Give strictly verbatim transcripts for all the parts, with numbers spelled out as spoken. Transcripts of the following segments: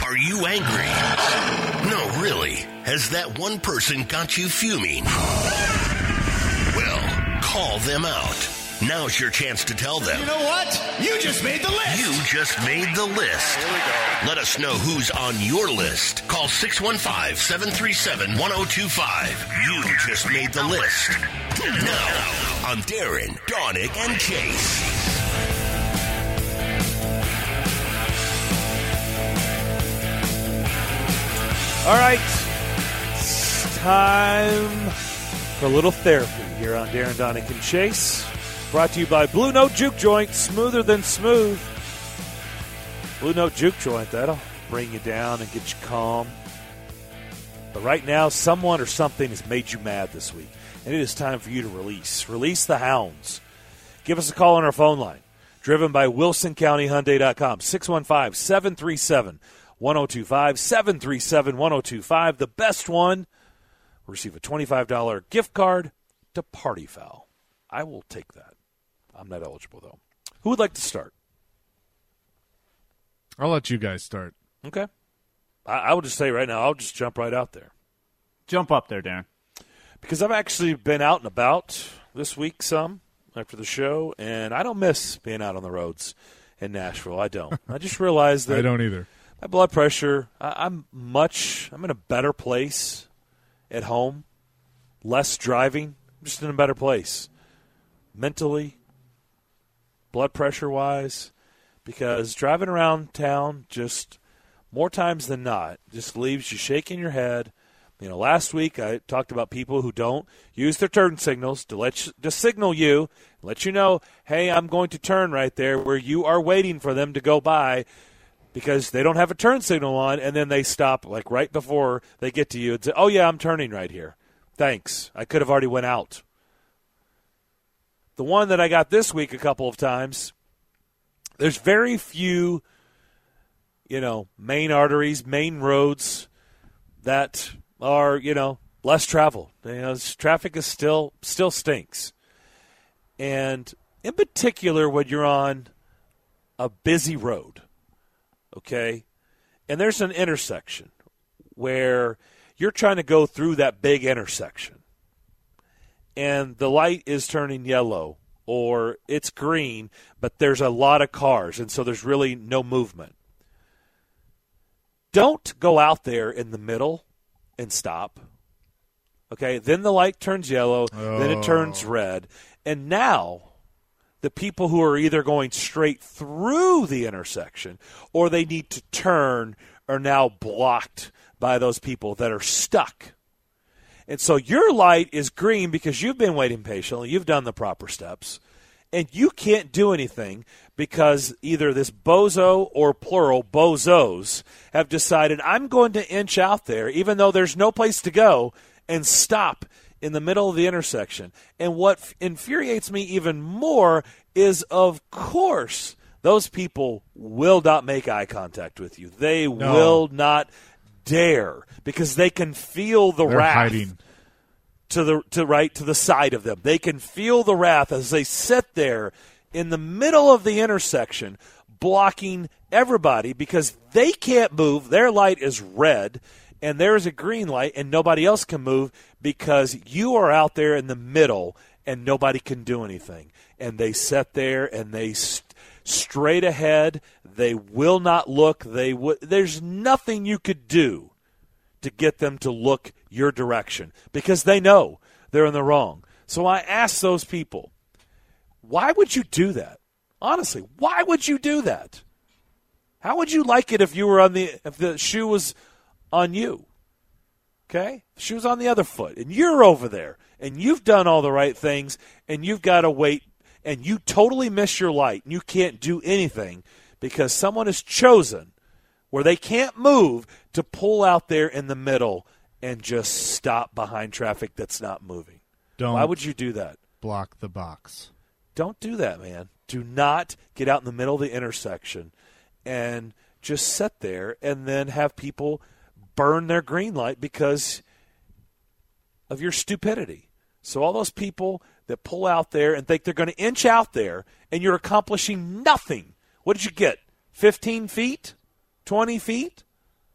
Are you angry? No, really. Has that one person got you fuming? Well, call them out. Now's your chance to tell them. You know what? You just made the list. You just made the list. Here we go. Let us know who's on your list. Call six one five, seven three seven, one oh two five. You just made the list. Now, on Darren, Donick, and Chase. All right. It's time for a little therapy here on Darren, Donick, and Chase. Brought to you by Blue Note Juke Joint, smoother than smooth. Blue Note Juke Joint, that'll bring you down and get you calm. But right now, someone or something has made you mad this week, and it is time for you to release. Release the hounds. Give us a call on our phone line, driven by Wilson County Hyundai dot com, six one five, seven three seven, one oh two five, seven three seven, one oh two five. The best one will receive a twenty-five dollars gift card to Party Foul. I will take that. I'm not eligible, though. Who would like to start? I'll let you guys start. Okay. I, I will just say right now, I'll just jump right out there. Jump up there, Darren. Because I've actually been out and about this week some after the show, and I don't miss being out on the roads in Nashville. I don't. I just realized that I don't either. My blood pressure, I, I'm much, I'm in a better place at home, less driving. I'm just in a better place mentally, blood pressure-wise, because driving around town just more times than not just leaves you shaking your head. You know, last week I talked about people who don't use their turn signals to let you, to signal you, let you know, hey, I'm going to turn right there where you are waiting for them to go by because they don't have a turn signal on, and then they stop like right before they get to you and say, oh, yeah, I'm turning right here. Thanks. I could have already went out. The one that I got this week a couple of times, there's very few, you know, main arteries, main roads that are, you know, less traveled. You know, traffic is still still stinks. And in particular when you're on a busy road, okay, and there's an intersection where you're trying to go through that big intersection, and the light is turning yellow or it's green, but there's a lot of cars, and so there's really no movement. Don't go out there in the middle and stop. Okay, then the light turns yellow, oh. then it turns red, and now the people who are either going straight through the intersection or they need to turn are now blocked by those people that are stuck. And so your light is green because you've been waiting patiently, you've done the proper steps, and you can't do anything because either this bozo or plural bozos have decided I'm going to inch out there even though there's no place to go and stop in the middle of the intersection. And what infuriates me even more is, of course, those people will not make eye contact with you. They no. will not dare because they can feel the They're wrath hiding. to the to right to the side of them. They can feel the wrath as they sit there in the middle of the intersection blocking everybody because they can't move. Their light is red and there's a green light and nobody else can move because you are out there in the middle and nobody can do anything. And they sit there and they st- straight ahead. They will not look. They w- There's nothing you could do to get them to look your direction because they know they're in the wrong. So I ask those people, why would you do that? Honestly, why would you do that? How would you like it if you were on the if the shoe was on you? Okay? The shoe's on the other foot and you're over there and you've done all the right things and you've got to wait and you totally miss your light and you can't do anything because someone has chosen where they can't move to pull out there in the middle and just stop behind traffic that's not moving. Don't Why would you do that? Block the box. Don't do that, man. Do not get out in the middle of the intersection and just sit there and then have people burn their green light because of your stupidity. So all those people that pull out there and think they're going to inch out there and you're accomplishing nothing. What did you get? fifteen feet? twenty feet?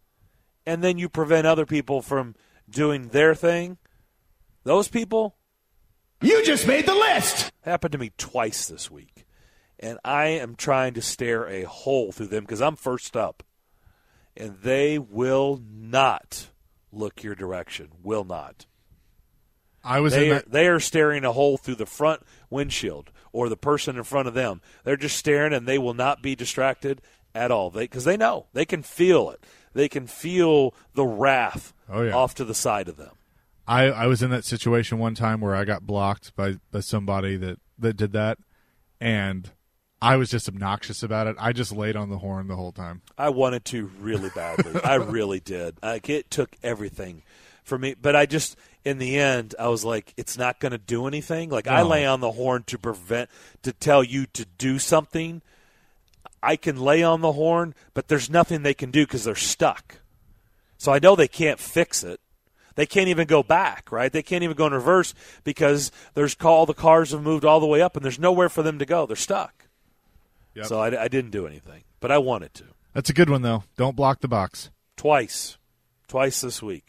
and then you prevent other people from doing their thing, those people You just made the list. happened to me twice this week. And I am trying to stare a hole through them because I'm first up. And they will not look your direction. Will not. I was They in are, that. they are staring a hole through the front windshield or the person in front of them. They're just staring, and they will not be distracted at all. Because they, they know. They can feel it. They can feel the wrath Oh, yeah. off to the side of them. I, I was in that situation one time where I got blocked by, by somebody that, that did that, and I was just obnoxious about it. I just laid on the horn the whole time. I wanted to really badly. I really did. Like, it took everything for me. But I just, in the end, I was like, it's not going to do anything. Like, I No. lay on the horn to prevent, to tell you to do something. I can lay on the horn, but there's nothing they can do because they're stuck. So I know they can't fix it. They can't even go back, right? They can't even go in reverse because there's all the cars have moved all the way up, and there's nowhere for them to go. They're stuck. Yep. So I, I didn't do anything, but I wanted to. That's a good one, though. Don't block the box. Twice. Twice this week.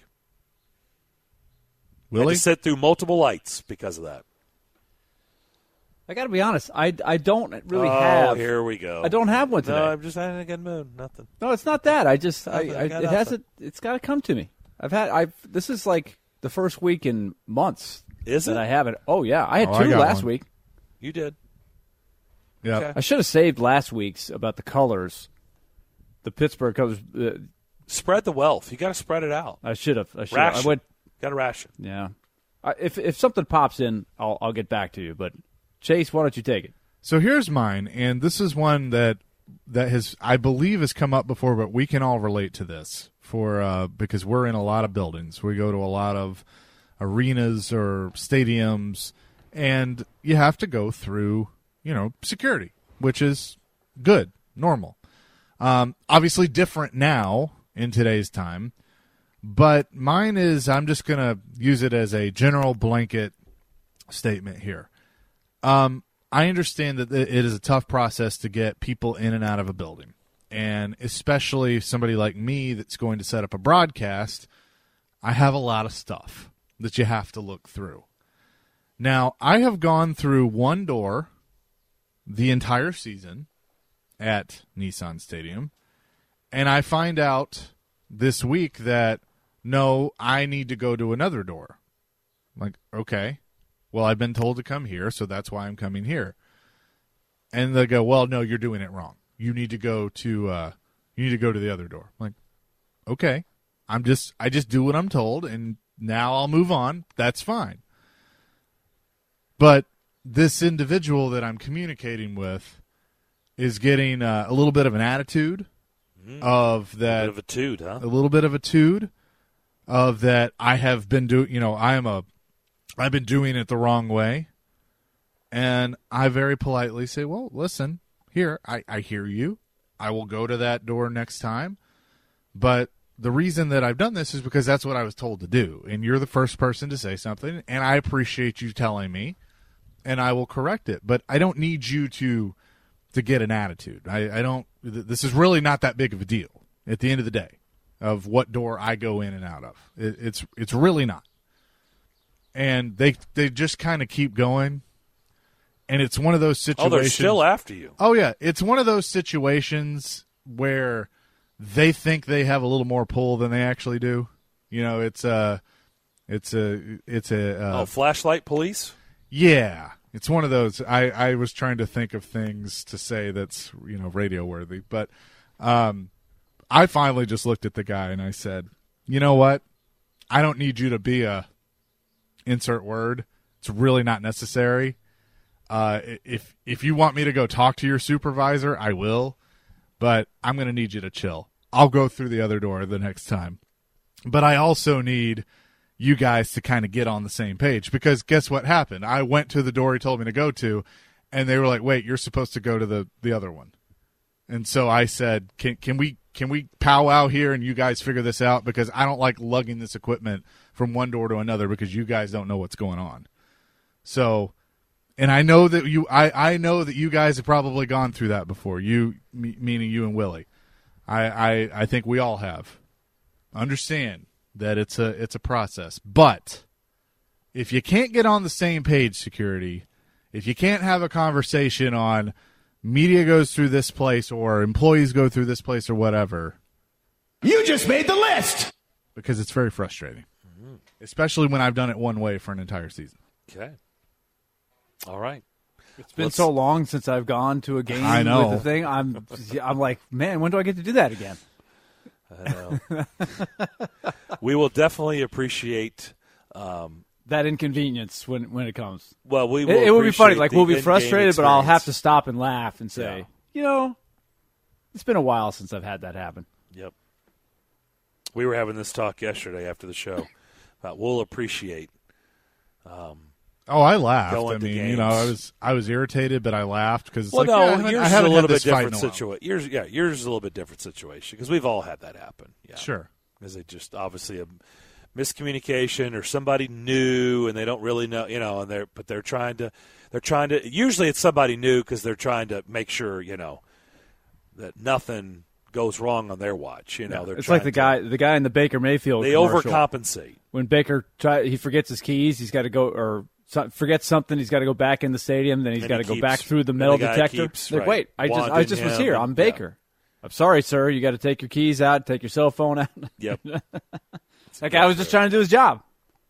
Had Willie? to sit through multiple lights because of that. I got to be honest. I, I don't really oh, have. here we go. I don't have one today. No, I'm just not in a good mood. Nothing. No, it's not that. I just I, Nothing. I, Got it nothing. hasn't. It's got to come to me. I've had. I've. This is like the first week in months Is that it? I haven't. Oh yeah, I had Oh, I two got last one. week. You did. Yeah. Okay. I should have saved last week's about the colors. The Pittsburgh colors. Uh, Spread the wealth. You got to spread it out. I should have. I should. have. I Ration. went. Got to ration. Yeah. I, if if something pops in, I'll I'll get back to you. But Chase, why don't you take it? So here's mine, and this is one that that has I believe has come up before, but we can all relate to this for uh, because we're in a lot of buildings. We go to a lot of arenas or stadiums, and you have to go through you know security, which is good, normal. Um, obviously different now in today's time, but mine is I'm just gonna use it as a general blanket statement here. Um. I understand that it is a tough process to get people in and out of a building, and especially somebody like me that's going to set up a broadcast, I have a lot of stuff that you have to look through. Now, I have gone through one door the entire season at Nissan Stadium, and I find out this week that, no, I need to go to another door. I'm like, okay. Well, I've been told to come here, so that's why I'm coming here. And they go, well, no, you're doing it wrong. You need to go to uh, you need to go to the other door. I'm like, okay, I'm just I just do what I'm told, and now I'll move on. That's fine. But this individual that I'm communicating with is getting uh, a little bit of an attitude of that Bit of a toot, huh? a little bit of a tude of that I have been doing, you know, I am a, I've been doing it the wrong way. And I very politely say, well, listen, here, I, I hear you. I will go to that door next time. But the reason that I've done this is because that's what I was told to do. And you're the first person to say something. And I appreciate you telling me. And I will correct it. But I don't need you to to get an attitude. I, I don't, this is really not that big of a deal at the end of the day of what door I go in and out of. It, it's it's really not. And they they just kind of keep going. And it's one of those Oh, situations. they're still after you. Oh, yeah. It's one of those situations where they think they have a little more pull than they actually do. You know, it's a, it's a, it's a, uh, Oh, flashlight police? yeah. It's one of those. I, I was trying to think of things to say that's, you know, radio worthy. But um, I finally just looked at the guy and I said, you know what? I don't need you to be a insert word. It's really not necessary. Uh, if if you want me to go talk to your supervisor, I will. But I'm going to need you to chill. I'll go through the other door the next time. But I also need you guys to kind of get on the same page, because guess what happened? I went to the door he told me to go to, and they were like, wait, you're supposed to go to the, the other one. And so I said, can can we can we powwow here and you guys figure this out, because I don't like lugging this equipment from one door to another because you guys don't know what's going on. So, and I know that you I, I know that you guys have probably gone through that before, you me, meaning you and Willie. I, I, I think we all have. Understand that it's a it's a process. But if you can't get on the same page, security, if you can't have a conversation on media goes through this place or employees go through this place or whatever, You just made the list. Because it's very frustrating, mm-hmm. especially when I've done it one way for an entire season. Okay. All right. It's been Let's, so long since I've gone to a game I know. with the thing. I'm, I'm like, man, when do I get to do that again? I know. We will definitely appreciate um, that inconvenience when when it comes. Well, we will It, it will be funny. appreciate Like the we'll be in-game frustrated, but I'll have to experience. stop and laugh and say, Yeah. you know, it's been a while since I've had that happen. Yep. We were having this talk yesterday after the show about we'll appreciate. Um, Oh, I laughed. Going I to mean, you know, I games. was I was irritated, but I laughed because well, like, no, yeah, I haven't, yours I is haven't a had little bit this fight different in a while. situation. Yours, yeah, yours is a little bit different situation because we've all had that happen. Yeah, Sure. Because they just obviously a miscommunication or somebody new and they don't really know, you know, and they're but they're trying to they're trying to. Usually, it's somebody new because they're trying to make sure you know that nothing goes wrong on their watch. You know, Yeah. they're It's like the guy, trying the guy in the Baker Mayfield. to, they commercial. overcompensate. When Baker try, he forgets his keys. He's got to go or so, forgets something. He's got to go back in the stadium. Then he's And got to he go keeps- back through the and metal the guy detector. keeps, like, right, wait, I just I wanting just was him here. and- I'm Baker. I'm sorry, sir. You got to take your keys out. Take your cell phone out. Yep. That guy was just trying to do his job.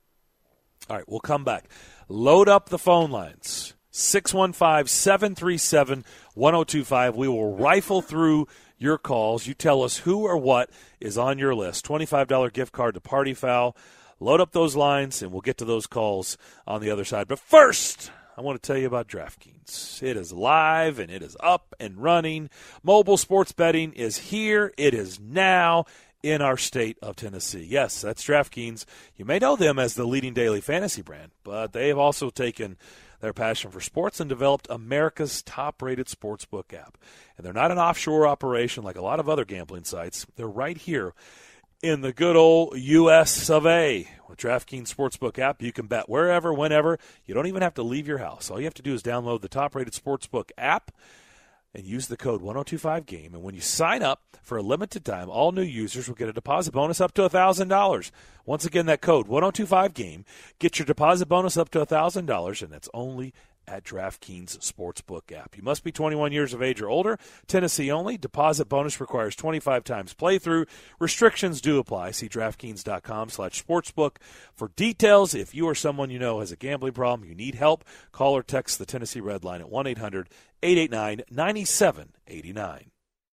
All right, we'll come back. Load up the phone lines. six one five, seven three seven, one oh two five. We will rifle through your calls. You tell us who or what is on your list. twenty-five dollars gift card to Party Foul. Load up those lines, and we'll get to those calls on the other side. But first, I want to tell you about DraftKings. It is live, and it is up and running. Mobile sports betting is here. It is now in our state of Tennessee. Yes, that's DraftKings. You may know them as the leading daily fantasy brand, but they have also taken their passion for sports and developed America's top-rated sportsbook app. And they're not an offshore operation like a lot of other gambling sites. They're right here in the good old U S of A. With DraftKings Sportsbook app, you can bet wherever, whenever. You don't even have to leave your house. All you have to do is download the top-rated Sportsbook app and use the code one oh two five game. And when you sign up for a limited time, all new users will get a deposit bonus up to one thousand dollars. Once again, that code one oh two five game. Get your deposit bonus up to one thousand dollars, and that's only at DraftKings Sportsbook app. You must be twenty-one years of age or older. Tennessee only. Deposit bonus requires twenty-five times playthrough. Restrictions do apply. See DraftKings.com slash sportsbook for details. If you or someone you know has a gambling problem, you need help, call or text the Tennessee Red Line at one eight hundred eight eight nine nine seven eight nine.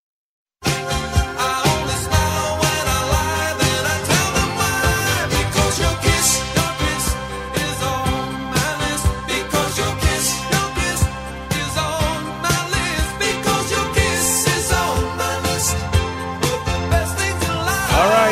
All right.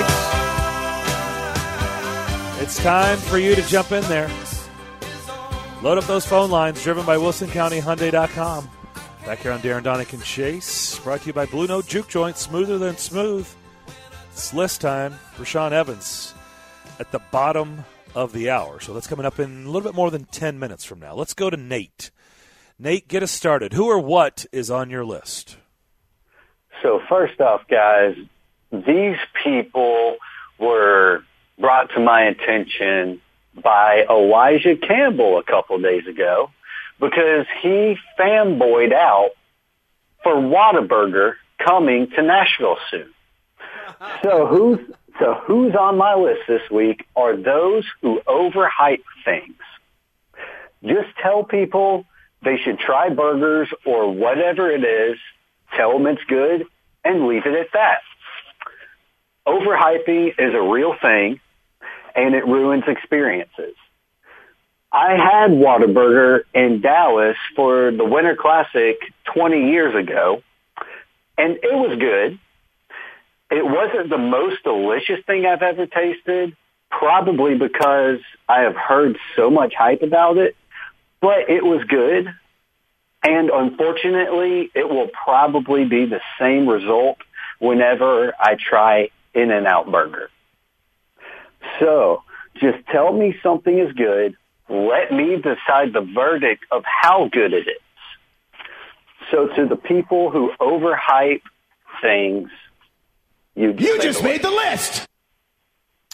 It's time for you to jump in there. Load up those phone lines, driven by Wilson County Hyundai dot com. Back here on Darren, Donick, and Chase. Brought to you by Blue Note Juke Joint, smoother than smooth. It's list time. Rashawn Evans at the bottom of the hour. So that's coming up in a little bit more than ten minutes from now. Let's go to Nate. Nate, get us started. Who or what is on your list? So first off, guys, these people were brought to my attention by Elijah Campbell a couple days ago because he fanboyed out for Whataburger coming to Nashville soon. So who's so who's on my list this week are those who overhype things. Just tell people they should try burgers or whatever it is, tell them it's good, and leave it at that. Overhyping is a real thing, and it ruins experiences. I had Whataburger in Dallas for the Winter Classic twenty years ago, and it was good. It wasn't the most delicious thing I've ever tasted, probably because I have heard so much hype about it, but it was good. And unfortunately, it will probably be the same result whenever I try In-N-Out Burger. So just tell me something is good. Let me decide the verdict of how good it is. So to the people who overhype things, you just, You made just the made the list.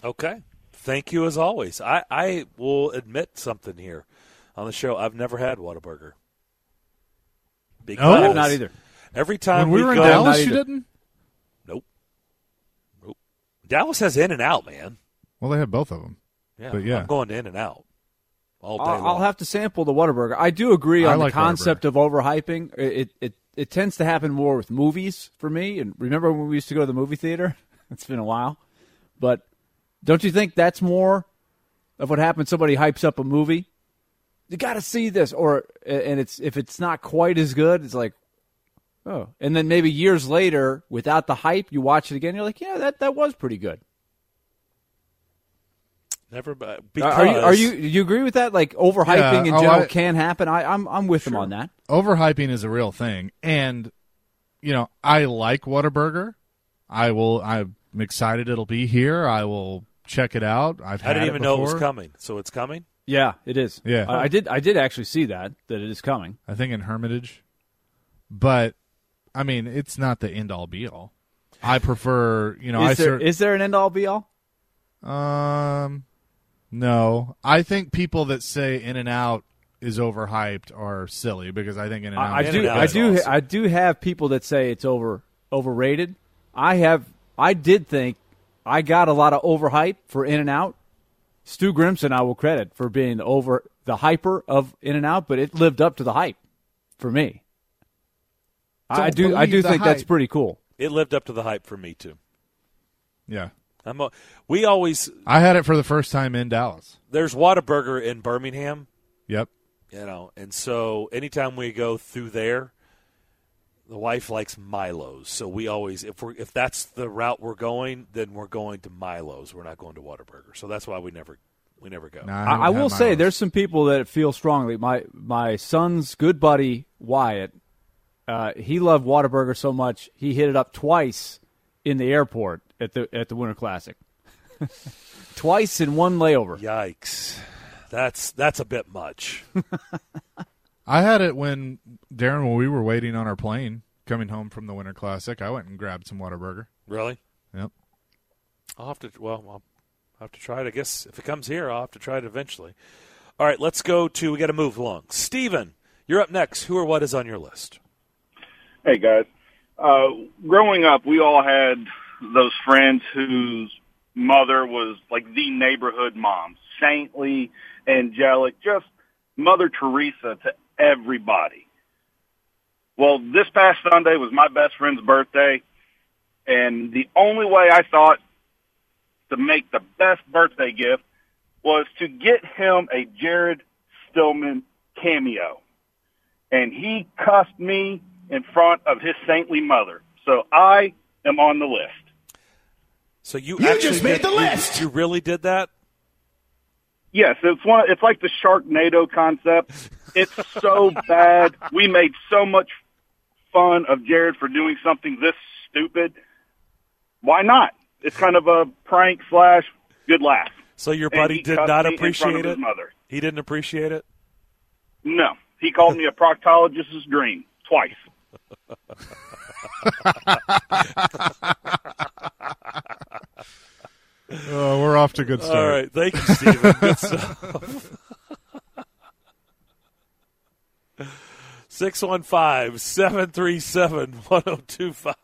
Okay. Thank you as always. I, I will admit something here on the show. I've never had Whataburger. Because I have not either. Every time When we we were in go, Dallas, you didn't? Nope. Nope. Dallas has In-N-Out, man. Well, they have both of them. Yeah, But yeah. I'm going to In-N-Out all day I'll, long. I'll have to sample the Whataburger. I do agree I on like the concept of overhyping. It, it it tends to happen more with movies for me. And remember when we used to go to the movie theater? It's been a while. But don't you think that's more of what happens? Somebody hypes up a movie. You got to see this, or and it's if it's not quite as good, it's like, oh. And then maybe years later, without the hype, you watch it again. You're like, yeah, that that was pretty good. Never, but because Are you are you do you agree with that? Like overhyping Yeah, in oh, general I- can happen. I, I'm I'm with them on that. Overhyping is a real thing, and you know I like Whataburger. I will. I'm excited it'll be here. I will check it out. I've I had didn't it even know it was before. coming. So it's coming? Yeah, it is. Yeah. I, I did. I did actually see that that it is coming. I think in Hermitage, but I mean it's not the end all be all. I prefer. You know, I Is there cer- is there an end all be all? um. No, I think people that say In-N-Out is overhyped are silly because I think In-N-Out. I, I is do. In-N-Out I is do. awesome. I do have people that say it's over overrated. I have. I did think I got a lot of overhype for In-N-Out. Stu Grimson, I will credit for being the over the hyper of In-N-Out, but it lived up to the hype for me. I Don't do. I believe do the think that's hype. pretty cool. It lived up to the hype for me, too. Yeah, I'm a, we always I had it for the first time in Dallas. there's Whataburger in Birmingham, Yep. you know, and so anytime we go through there, the wife likes Milo's. So we always if we're if that's the route we're going, then we're going to Milo's. We're not going to Whataburger. So that's why we never we never go. Nah, I, haven't I had will say Milo's. there's some people that feel strongly. My my son's good buddy Wyatt, uh, he loved Whataburger so much he hit it up twice in the airport at the at the Winter Classic. Twice in one layover. Yikes. That's that's a bit much. I had it when Darren, when we were waiting on our plane coming home from the Winter Classic. I went and grabbed some Whataburger. Really? Yep. I'll have to well, I'll have to try it. I guess if it comes here, I'll have to try it eventually. All right, let's go to we got to move along. Steven, you're up next. Who or what is on your list? Hey, guys. Uh, growing up, we all had those friends whose mother was like the neighborhood mom, saintly, angelic, just Mother Teresa to everybody. Well, this past Sunday was my best friend's birthday, and the only way I thought to make the best birthday gift was to get him a Jared Stillman cameo. And he cussed me in front of his saintly mother. So I am on the list. So you, You actually just made did- the you- list. You really did that? Yes, it's one. It's like the Sharknado concept. It's so bad. We made so much fun of Jared for doing something this stupid. Why not? It's kind of a prank slash good laugh. So your And buddy he did cussed not me in front appreciate of his it? mother. He didn't appreciate it? No, he called me a proctologist's dream twice. Oh, we're off to a good start. All right. Thank you, Steven. Good stuff. six one five, seven three seven, one oh two five.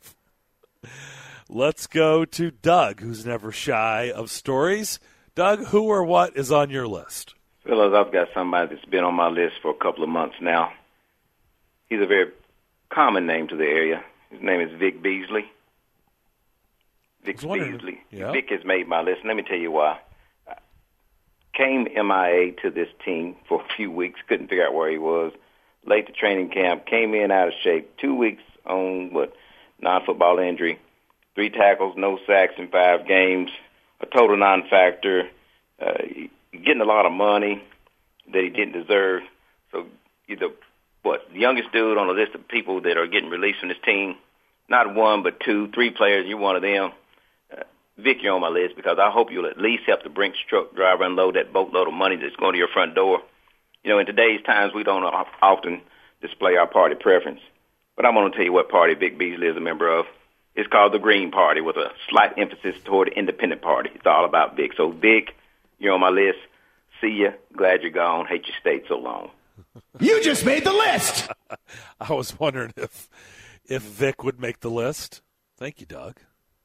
Let's go to Doug, who's never shy of stories. Doug, who or what is on your list? Fellas, I've got somebody that's been on my list for a couple of months now. He's a very common name to the area. His name is Vic Beasley. Vic was wondering- Beasley. yeah. Vic has made my list. Let me tell you why. I came M I A to this team for a few weeks, couldn't figure out where he was. Late to training camp, came in out of shape. Two weeks on, what, non-football injury. Three tackles, no sacks in five games. A total non-factor. Uh, getting a lot of money that he didn't deserve. So either, what, the youngest dude on the list of people that are getting released from this team, not one but two, three players, you're one of them. Uh, Vic, you're on my list because I hope you'll at least help the Brinks truck driver unload that boatload of money that's going to your front door. You know, in today's times, we don't often display our party preference. But I'm going to tell you what party Vic Beasley is a member of. It's called the Green Party with a slight emphasis toward the Independent Party. It's all about Vic. So, Vic, you're on my list. See ya. Glad you're gone. Hate your state so long. You just made the list. I was wondering if if Vic would make the list. Thank you, Doug.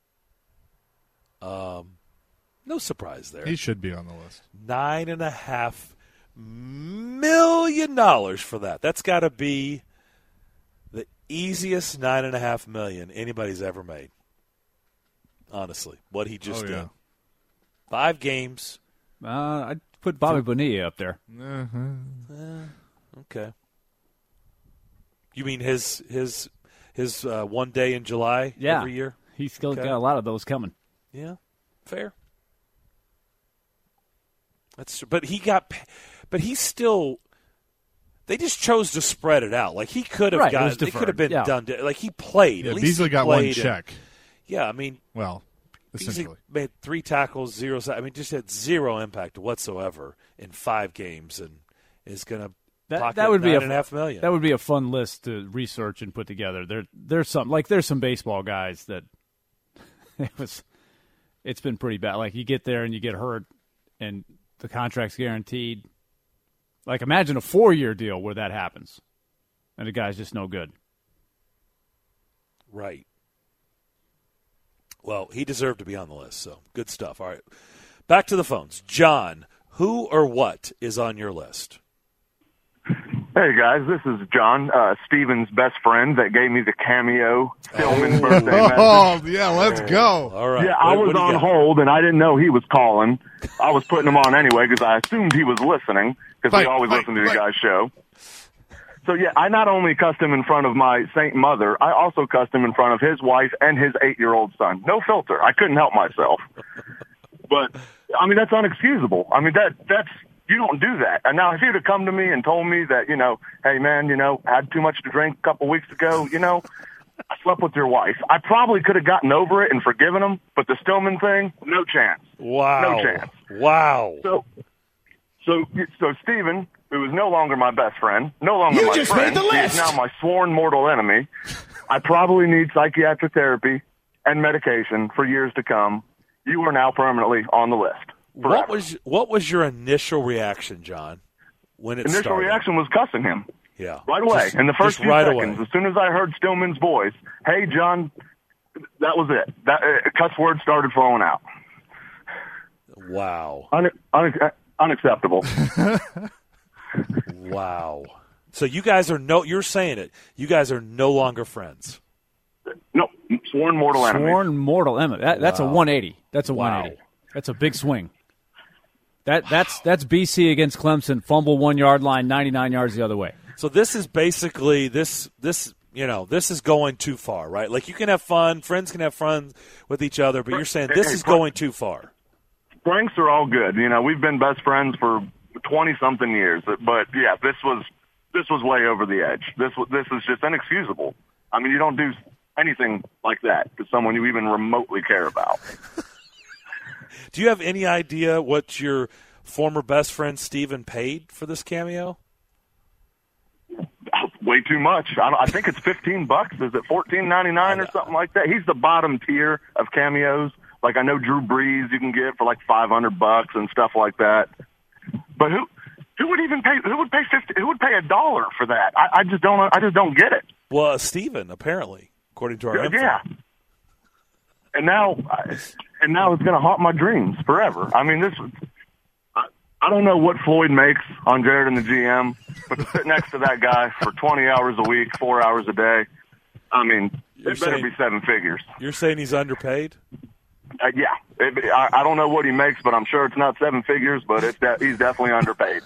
Um, no surprise there. He should be on the list. Nine and a half million dollars for that. That's got to be the easiest nine and a half million anybody's ever made. Honestly, what he just oh, yeah. did. Five games. Uh, I'd put Bobby Bonilla up there. Uh-huh. Uh, okay. You mean his his his uh, one day in July yeah. every year? He's still Okay. got a lot of those coming. Yeah, fair. That's but he got, but he still. They just chose to spread it out. Like he could have right, got. it was It could deferred. have been yeah. done. Like he played. Yeah, At least Beasley he got one played check. And, yeah, I mean, Well, Beasley essentially. made three tackles, zero. I mean, just had zero impact whatsoever in five games, and is going to That, pocket that would be nine a, and a half million. That would be a fun list to research and put together. There, there's some like there's some baseball guys that it was. It's been pretty bad. Like you get there and you get hurt, and the contract's guaranteed. Like imagine a four-year deal where that happens, and the guy's just no good. Right. Well, he deserved to be on the list, so good stuff. All right, back to the phones. John, who or what is on your list? Hey, guys, this is John, uh, Steven's best friend that gave me the cameo Stillman birthday message. Oh, yeah, let's go. All right. Yeah, I What- was what do you on got? hold, and I didn't know he was calling. I was putting him on anyway because I assumed he was listening because we Right, always right, listen to the right. guy's show. So, yeah, I not only cussed him in front of my Saint Mother, I also cussed him in front of his wife and his eight-year-old son. No filter. I couldn't help myself. But, I mean, that's unexcusable. I mean, that that's you don't do that. And now if he'd have come to me and told me that, you know, hey, man, you know, I had too much to drink a couple weeks ago, you know, I slept with your wife. I probably could have gotten over it and forgiven him, but the Stillman thing, no chance. Wow. No chance. Wow. So, so, so Steven, who is no longer my best friend, no longer You my just friend, made the he is list. now my sworn mortal enemy. I probably need psychiatric therapy and medication for years to come. You are now permanently on the list. Forever. What was what was your initial reaction, John, when it Initial started? reaction was cussing him. Yeah. Right away. Just- in the first just few right seconds, away. as soon as I heard Stillman's voice, hey, John, that was it. That uh, cuss words started flowing out. Wow. Un- un- unacceptable. Wow. So you guys are no you're saying it. You guys are no longer friends. No, sworn mortal enemy. Sworn mortal enemy. That, that's a Wow. one eighty. That's a Wow. one eighty. That's a big swing. That that's that's B C against Clemson. Fumble one yard line, ninety-nine yards the other way. So this is basically this this you know, this is going too far, right? Like you can have fun, friends can have fun with each other, but you're saying this Hey, is hey, going too far. Pranks are all good. You know, we've been best friends for twenty-something years. But, yeah, this was this was way over the edge. This was, this is just inexcusable. I mean, you don't do anything like that to someone you even remotely care about. Do you have any idea what your former best friend Steven paid for this cameo? Way too much. I, don't, I think it's fifteen bucks. Is it fourteen ninety-nine or something like that? He's the bottom tier of cameos. Like I know Drew Brees you can get for like five hundred bucks and stuff like that. But who who would even pay? Who would pay fifty? Who would pay a dollar for that? I, I just don't. I just don't get it. Well, uh, Steven, apparently, according to our info. Yeah. And now, and now it's going to haunt my dreams forever. I mean, this. I, I don't know what Floyd makes on Jared and the G M, but to sit next to that guy for twenty hours a week, four hours a day, I mean, You're it better saying- be seven figures. You're saying he's underpaid? Uh, yeah, it, I, I don't know what he makes, but I'm sure it's not seven figures. But it's de- he's definitely underpaid.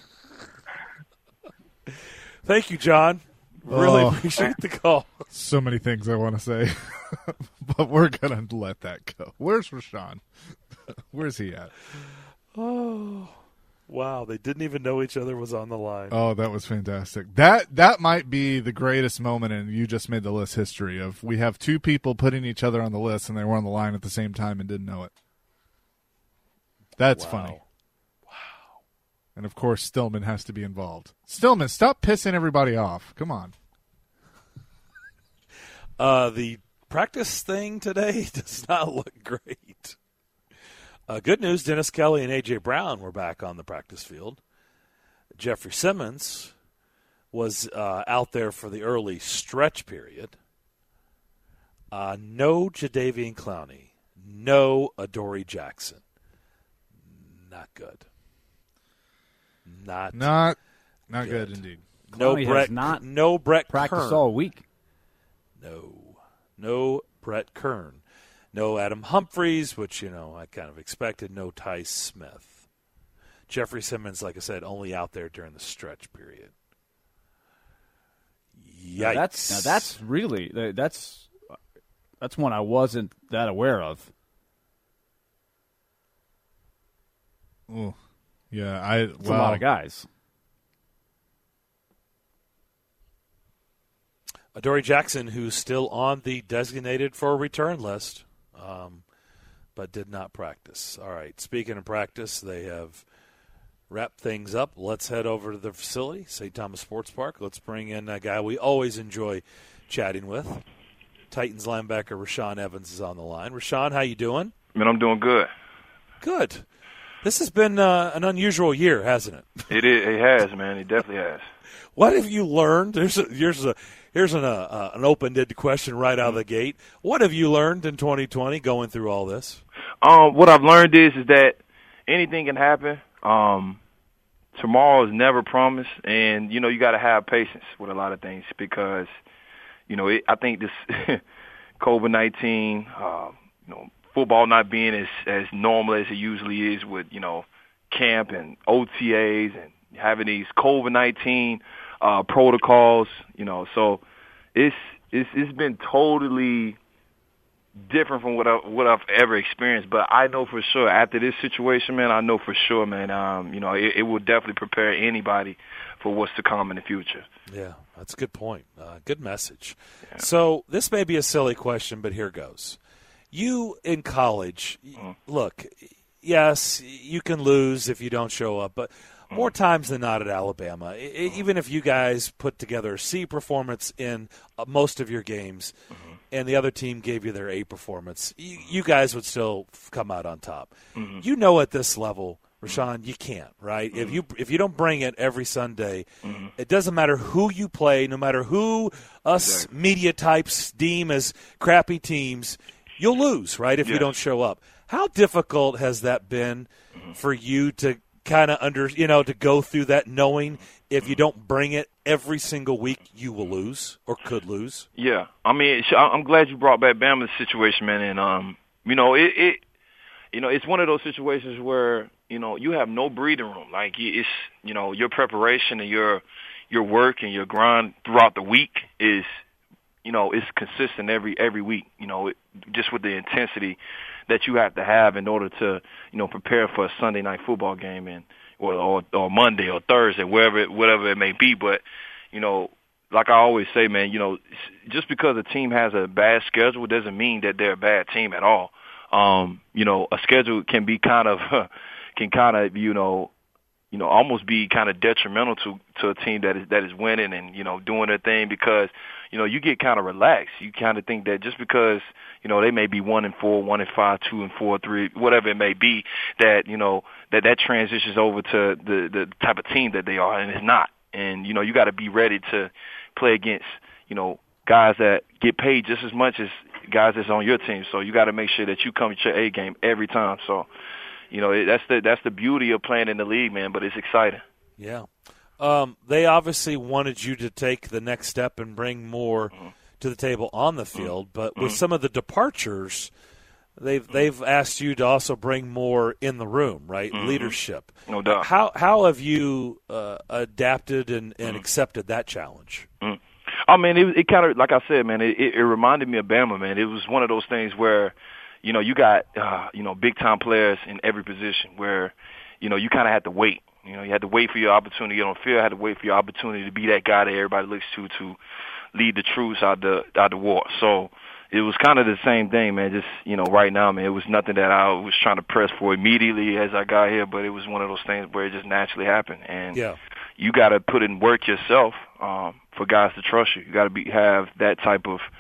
Thank you, John. Really Oh. appreciate the call. So many things I want to say, but we're going to let that go. Where's Rashawn? Where's he at? Oh, wow. They didn't even know each other was on the line. Oh, that was fantastic. That that might be the greatest moment in You Just Made the List history of we have two people putting each other on the list and they were on the line at the same time and didn't know it. That's Wow. funny. Wow. And, of course, Stillman has to be involved. Stillman, stop pissing everybody off. Come on. Uh, the practice thing today does not look great. Uh, good news, Dennis Kelly and A J. Brown were back on the practice field. Jeffrey Simmons was uh, out there for the early stretch period. Uh, no Jadeveon Clowney. No Adoree Jackson. Not good. Not Not not good, good indeed. No Clowney Brett. has not no Brett practiced Kern. all week. No. No Brett Kern. No Adam Humphries, which, you know, I kind of expected. No Ty Smith. Jeffrey Simmons, like I said, only out there during the stretch period. Yikes. Now that's now that's really that's that's one I wasn't that aware of. Ooh. Yeah, I It's well, a lot of guys. Adoree Jackson, who's still on the designated for return list, um, but did not practice. All right, speaking of practice, they have wrapped things up. Let's head over to the facility, Saint Thomas Sports Park. Let's bring in a guy we always enjoy chatting with. Titans linebacker Rashaan Evans is on the line. Rashaan, how you doing? Man, I'm doing good. Good. This has been uh, an unusual year, hasn't it? It is. It has, man. It definitely has. What have you learned? There's a, here's a here's an uh, uh, an open-ended question right out of the gate. What have you learned in twenty twenty going through all this? Um, what I've learned is is that anything can happen. Um, tomorrow is never promised, and you know you got to have patience with a lot of things because you know it, I think this COVID nineteen, uh, you know, football not being as as normal as it usually is with you know camp and O T As and having these COVID nineteen uh, protocols, you know, so it's it's it's been totally different from what I what I've ever experienced. But I know for sure after this situation, man, I know for sure, man, um, you know, it, it will definitely prepare anybody for what's to come in the future. Yeah, that's a good point. Uh, good message. Yeah. So this may be a silly question, but here goes. You in college, mm. look, yes, you can lose if you don't show up, but more times than not at Alabama, it, even if you guys put together a C performance in uh, most of your games mm-hmm. and the other team gave you their A performance, you, you guys would still come out on top. Mm-hmm. You know at this level, Rashaan, you can't, right? Mm-hmm. If you if you don't bring it every Sunday, mm-hmm. it doesn't matter who you play, no matter who us exactly. media types deem as crappy teams, you'll lose, right, if yes. you don't show up. How difficult has that been mm-hmm. for you to kind of under, you know, to go through that knowing if you don't bring it every single week, you will lose or could lose? Yeah. I mean, I'm glad you brought back Bama's situation, man. And, um, you know, it, it, you know, it's one of those situations where, you know, you have no breathing room. Like it's, you know, your preparation and your, your work and your grind throughout the week is, you know, it's consistent every, every week, you know, it, just with the intensity that you have to have in order to, you know, prepare for a Sunday night football game and or or, or Monday or Thursday, wherever it, whatever it may be. But, you know, like I always say, man, you know, just because a team has a bad schedule doesn't mean that they're a bad team at all. Um, you know, a schedule can be kind of can kind of, you know, you know, almost be kind of detrimental to to a team that is that is winning and, you know, doing their thing because, you know, you get kind of relaxed. You kind of think that just because, you know, they may be one and four, one and five, two and four, three, whatever it may be, that, you know, that that transitions over to the the type of team that they are, and it's not. And, you know, you got to be ready to play against, you know, guys that get paid just as much as guys that's on your team. So you got to make sure that you come with your A game every time. So, you know, that's the that's the beauty of playing in the league, man, but it's exciting. Yeah. Um, they obviously wanted you to take the next step and bring more mm-hmm. to the table on the field, but with mm-hmm. some of the departures, they've mm-hmm. they've asked you to also bring more in the room, right? Mm-hmm. Leadership. No doubt. How how have you uh, adapted and, and mm-hmm. accepted that challenge? Mm-hmm. I mean, it, it kind of, like I said, man, it, it reminded me of Bama, man. It was one of those things where, you know, you got, uh, you know, big-time players in every position where, you know, you kind of had to wait. You know, you had to wait for your opportunity to get on the field, had to wait for your opportunity to be that guy that everybody looks to to lead the troops out the out the war. So it was kind of the same thing, man. Just, you know, right now, man, it was nothing that I was trying to press for immediately as I got here, but it was one of those things where it just naturally happened. And yeah. you got to put in work yourself um, for guys to trust you. You got to be have that type of,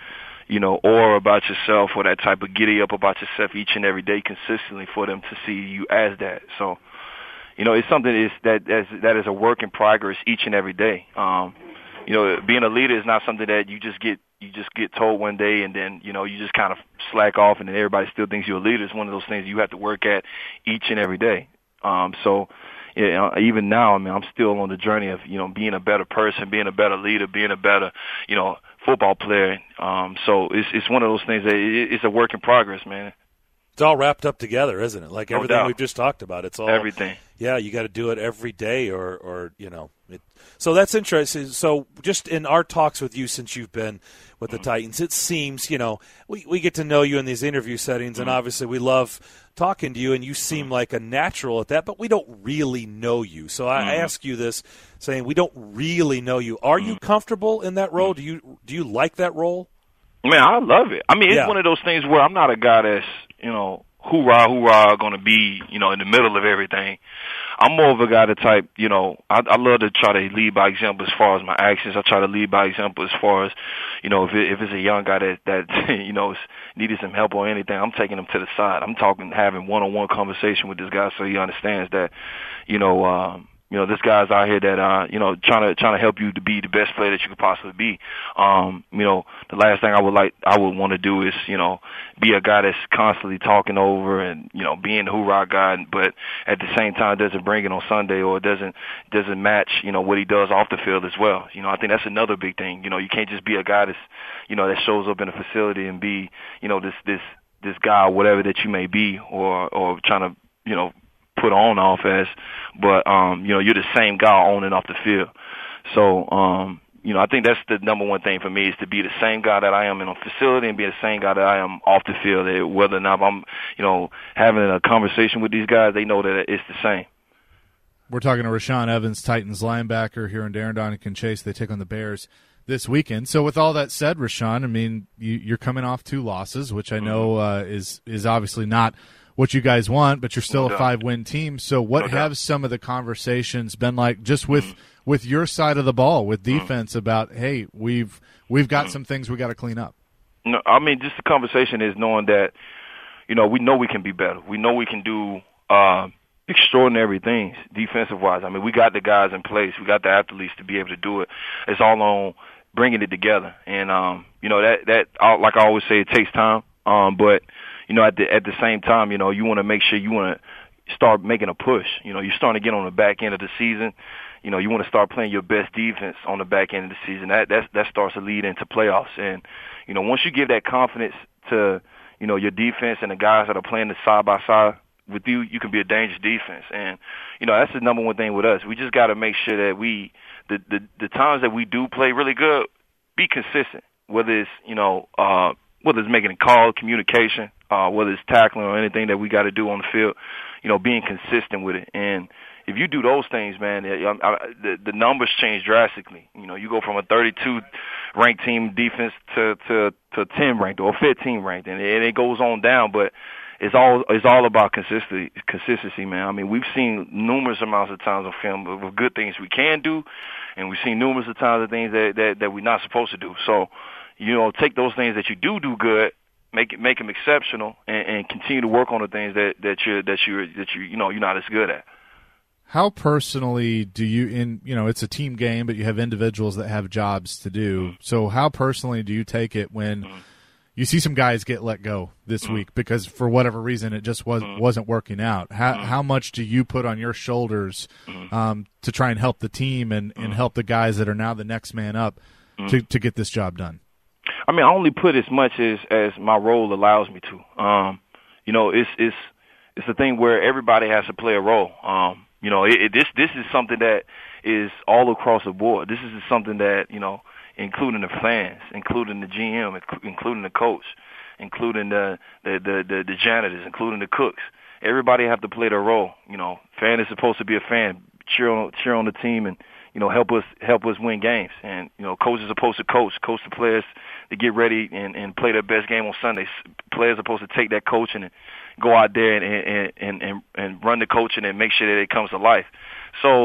you know, aura about yourself or that type of giddy up about yourself each and every day consistently for them to see you as that. So, you know, it's something is that that is, that is a work in progress each and every day. Um, you know, being a leader is not something that you just get you just get told one day and then, you know, you just kind of slack off and then everybody still thinks you're a leader. It's one of those things you have to work at each and every day. Um, so, you know, even now, I mean, I'm still on the journey of, you know, being a better person, being a better leader, being a better, you know, football player. Um, so it's it's one of those things that it, it's a work in progress, man. It's all wrapped up together, isn't it? Like No everything doubt. we've just talked about. It's all Everything. Yeah, you got to do it every day, or, or you know. It, so that's interesting. So just in our talks with you since you've been with the Titans, it seems, you know, we, we get to know you in these interview settings, and obviously we love talking to you, and you seem like a natural at that, but we don't really know you. So I, I ask you this, saying we don't really know you. Are you comfortable in that role? Do you do you like that role? Man, I love it. I mean, it's Yeah. one of those things where I'm not a guy that's, you know, hoorah, hoorah, going to be, you know, in the middle of everything. I'm more of a guy that type, you know, I, I love to try to lead by example as far as my actions. I try to lead by example as far as, you know, if it, if it's a young guy that, that you know, is needed some help or anything, I'm taking him to the side. I'm talking, having one-on-one conversation with this guy so he understands that, you know, um, you know, this guy's out here that, uh, you know, trying to, trying to help you to be the best player that you could possibly be. Um, you know, the last thing I would like, I would want to do is, you know, be a guy that's constantly talking over and, you know, being the hoorah guy, but at the same time doesn't bring it on Sunday or doesn't, doesn't match, you know, what he does off the field as well. You know, I think that's another big thing. You know, you can't just be a guy that's, you know, that shows up in a facility and be, you know, this, this, this guy, whatever that you may be, or, or trying to, you know, put on off as, but, um, you know, you're the same guy on and off the field. So, um, you know, I think that's the number one thing for me is to be the same guy that I am in a facility and be the same guy that I am off the field. Whether or not I'm, you know, having a conversation with these guys, they know that it's the same. We're talking to Rashaan Evans, Titans linebacker here in Darren, Donick, and Chase. They take on the Bears this weekend. So with all that said, Rashaan, I mean, you, you're coming off two losses, which I know uh, is is obviously not what you guys want, but you're still No a five-win team. So what No have some of the conversations been like just with mm. with your side of the ball, with defense, mm. about, hey, we've we've got mm. some things we got to clean up? No, I mean, just the conversation is knowing that, you know, we know we can be better. We know we can do uh, extraordinary things defensive-wise. I mean, we got the guys in place. We got the athletes to be able to do it. It's all on bringing it together. And, um, you know, that, that like I always say, it takes time, um, but – you know, at the at the same time, you know, you want to make sure you want to start making a push. You know, you're starting to get on the back end of the season. You know, you want to start playing your best defense on the back end of the season. That that that starts to lead into playoffs. And, you know, once you give that confidence to, you know, your defense and the guys that are playing the side by side with you, you can be a dangerous defense. And, you know, that's the number one thing with us. We just got to make sure that we, the, the the times that we do play really good, be consistent. Whether it's, you know, uh, whether it's making a call, communication, uh, whether it's tackling or anything that we got to do on the field, you know, being consistent with it. And if you do those things, man, I, I, the, the numbers change drastically. You know, you go from a thirty-two ranked team defense to to to ten ranked or fifteen ranked, and it, it goes on down. But it's all it's all about consistency, consistency, man. I mean, we've seen numerous amounts of times on film of, of good things we can do, and we've seen numerous of times of things that that, that we're not supposed to do. So, you know, take those things that you do do good, make it make them exceptional, and, and continue to work on the things that that you that you that you you know you're not as good at. How personally do you in you know it's a team game, but you have individuals that have jobs to do. Mm-hmm. So how personally do you take it when mm-hmm. you see some guys get let go this mm-hmm. week because for whatever reason it just was mm-hmm. wasn't working out? How mm-hmm. how much do you put on your shoulders mm-hmm. um, to try and help the team and, and help the guys that are now the next man up mm-hmm. to to get this job done? I mean, I only put as much as, as my role allows me to. Um, you know, it's it's it's a thing where everybody has to play a role. Um, you know, it, it, this this is something that is all across the board. This is something that, you know, including the fans, including the G M, including the coach, including the the, the, the the janitors, including the cooks. Everybody have to play their role. You know, fan is supposed to be a fan, cheer on cheer on the team, and you know, help us help us win games. And, you know, coach is supposed to coach, coach the players to get ready and, and play their best game on Sundays. Players are supposed to take that coaching and go out there and, and, and, and, and run the coaching and make sure that it comes to life. So,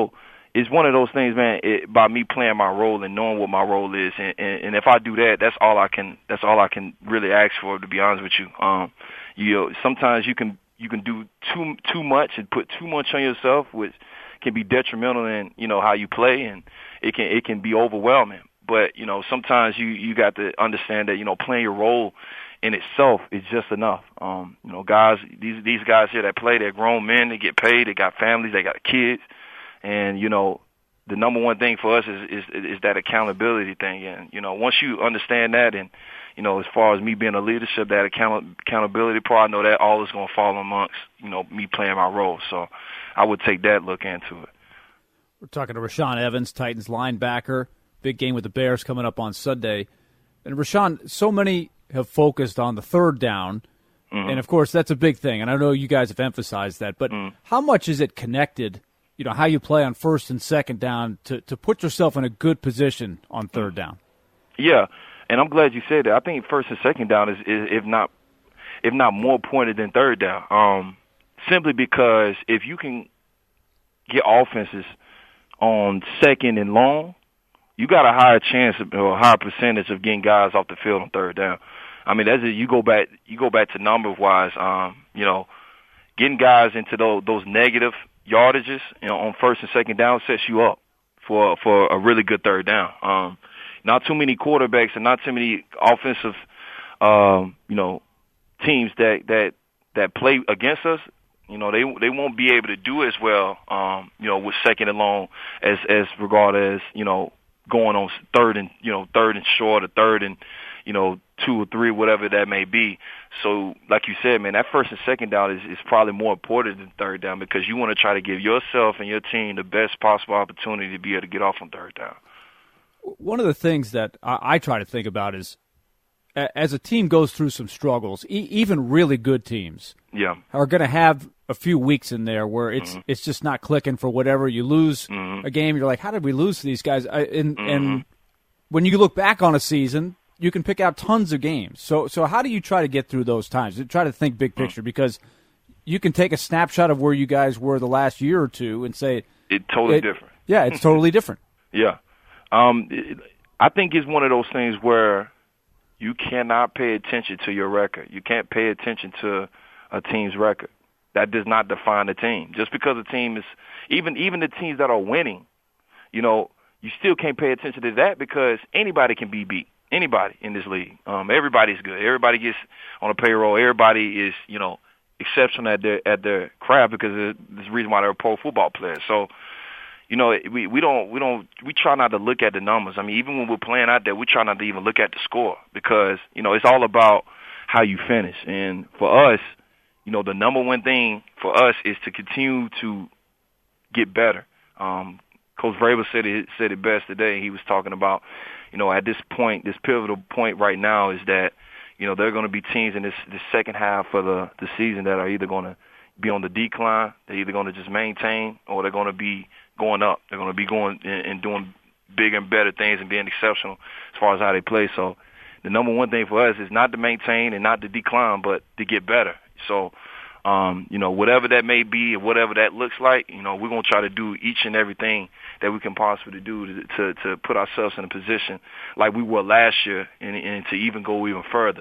it's one of those things, man. It, by me playing my role and knowing what my role is, and, and, and if I do that, that's all I can. That's all I can really ask for. To be honest with you, um, you know, sometimes you can you can do too too much and put too much on yourself, which can be detrimental in you know how you play, and it can it can be overwhelming. But you know, sometimes you you got to understand that you know playing your role in itself is just enough. Um, you know, guys, these these guys here that play, they're grown men. They get paid. They got families. They got kids. And, you know, the number one thing for us is, is is that accountability thing. And, you know, once you understand that and, you know, as far as me being a leadership, that account- accountability part, I know that all is going to fall amongst, you know, me playing my role. So I would take that look into it. We're talking to Rashaan Evans, Titans linebacker. Big game with the Bears coming up on Sunday. And, Rashaan, so many have focused on the third down. Mm-hmm. And, of course, that's a big thing. And I know you guys have emphasized that. But mm-hmm. how much is it connected, you know, how you play on first and second down to, to put yourself in a good position on third down? Yeah, and I'm glad you said that. I think first and second down is, is if not if not more pointed than third down, um, simply because if you can get offenses on second and long, you got a higher chance of, or a higher percentage of getting guys off the field on third down. I mean, that's it. You go back you go back to numbers wise, um, you know, getting guys into those, those negative yardages, you know, on first and second down sets you up for for a really good third down. Um, not too many quarterbacks and not too many offensive, um, you know, teams that that that play against us. You know, they they won't be able to do as well, um, you know, with second and long as as regard as you know going on third and you know third and short or third and you know two or three, whatever that may be. So, like you said, man, that first and second down is, is probably more important than third down because you want to try to give yourself and your team the best possible opportunity to be able to get off on third down. One of the things that I, I try to think about is as a team goes through some struggles, e- even really good teams yeah. are going to have a few weeks in there where it's mm-hmm. it's just not clicking for whatever. You lose mm-hmm. a game, you're like, how did we lose to these guys? I, and, mm-hmm. and when you look back on a season, you can pick out tons of games. So so how do you try to get through those times? Try to think big picture because you can take a snapshot of where you guys were the last year or two and say it's totally it, different. Yeah, it's totally different. Yeah. Um, it, I think it's one of those things where you cannot pay attention to your record. You can't pay attention to a team's record. That does not define a team. Just because a team is even even the teams that are winning, you know, you still can't pay attention to that because anybody can be beat. Anybody in this league. Um, everybody's good. Everybody gets on a payroll. Everybody is, you know, exceptional at their at their craft because there's the reason why they're pro football players. So, you know, we we don't we don't we try not to look at the numbers. I mean, even when we're playing out there, we try not to even look at the score because you know it's all about how you finish. And for us, you know, the number one thing for us is to continue to get better. Um, Coach Vrabel said it said it best today. He was talking about, you know, at this point, this pivotal point right now is that, you know, there are going to be teams in this, this second half of the, the season that are either going to be on the decline, they're either going to just maintain, or they're going to be going up. They're going to be going and, and doing bigger and better things and being exceptional as far as how they play. So the number one thing for us is not to maintain and not to decline, but to get better. So, um, you know, whatever that may be or whatever that looks like, you know, we're going to try to do each and everything that we can possibly do to, to, to put ourselves in a position like we were last year and, and to even go even further.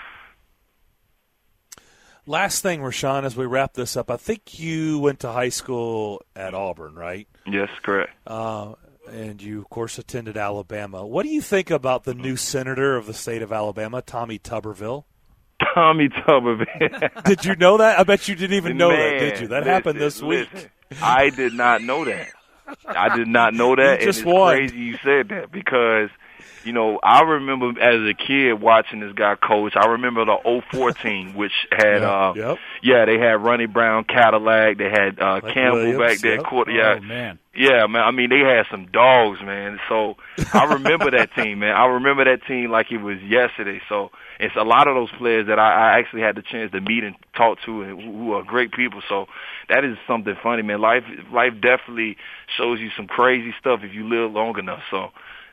Last thing, Rashaan, as we wrap this up, I think you went to high school at Auburn, right? Yes, correct. Uh, and you, of course, attended Alabama. What do you think about the new senator of the state of Alabama, Tommy Tuberville? Tommy Tuberville. Did you know that? I bet you didn't even know Man, that, did you? That listen, happened this week. Listen, I did not know that. I did not know that. You just and it's won. crazy you said that because, you know, I remember as a kid watching this guy coach. I remember the oh four team, which had, yep, uh, yep. yeah, they had Ronnie Brown, Cadillac. They had uh, like Campbell Williams, back there. yep. Quarter, yeah, Oh, man. Yeah, man. I mean, they had some dogs, man. So I remember that team, man. I remember that team like it was yesterday. So it's a lot of those players that I, I actually had the chance to meet and talk to, and who, who are great people. So that is something funny, man. Life, life definitely shows you some crazy stuff if you live long enough. So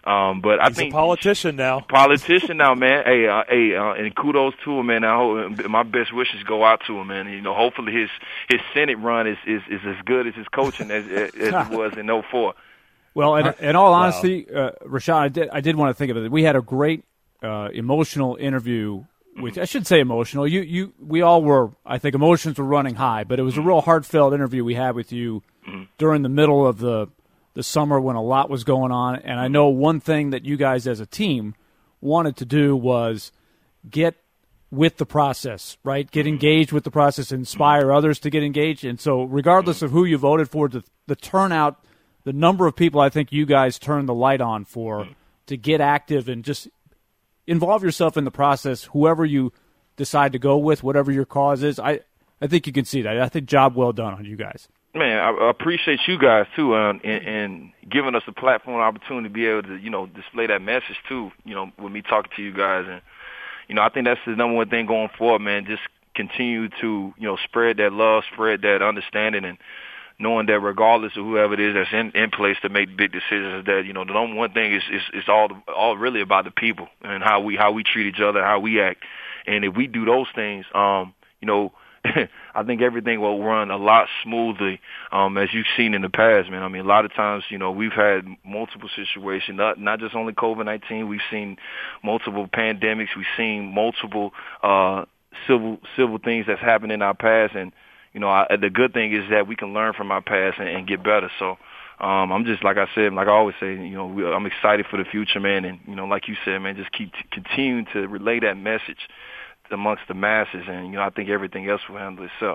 Um, but I He's think a politician now. Politician now, man. Hey, uh, hey, uh, and kudos to him, man. I hope, my best wishes go out to him, man. You know, hopefully his his Senate run is is, is as good as his coaching as, as it was in oh four. Well, in, in all honesty, wow. uh, Rashawn, I did I did want to think of it. We had a great uh, emotional interview. Which I should say emotional. You, you, we all were. I think emotions were running high, but it was a real heartfelt interview we had with you mm-hmm. during the middle of the the summer when a lot was going on. And I know one thing that you guys as a team wanted to do was get with the process, right? Get engaged with the process, inspire others to get engaged. And so, regardless of who you voted for, the the turnout, the number of people I think you guys turned the light on for to get active and just involve yourself in the process, whoever you decide to go with, whatever your cause is. I, I think you can see that. I think job well done on you guys. Man, I appreciate you guys, too, uh, and, and giving us a platform and opportunity to be able to, you know, display that message, too, you know, with me talking to you guys. And, you know, I think that's the number one thing going forward, man, just continue to, you know, spread that love, spread that understanding, and knowing that regardless of whoever it is that's in, in place to make big decisions, that, you know, the number one thing is is, is all all really about the people and how we how we treat each other, how we act. And if we do those things, um, you know, I think everything will run a lot smoothly, um, as you've seen in the past, man. I mean, a lot of times, you know, we've had multiple situations, not not just only COVID nineteen. We've seen multiple pandemics. We've seen multiple uh, civil civil things that's happened in our past, and you know, I, the good thing is that we can learn from our past and, and get better. So um, I'm just, like I said, like I always say, you know, we, I'm excited for the future, man. And, you know, like you said, man, just keep t- continuing to relay that message amongst the masses. And, you know, I think everything else will handle itself.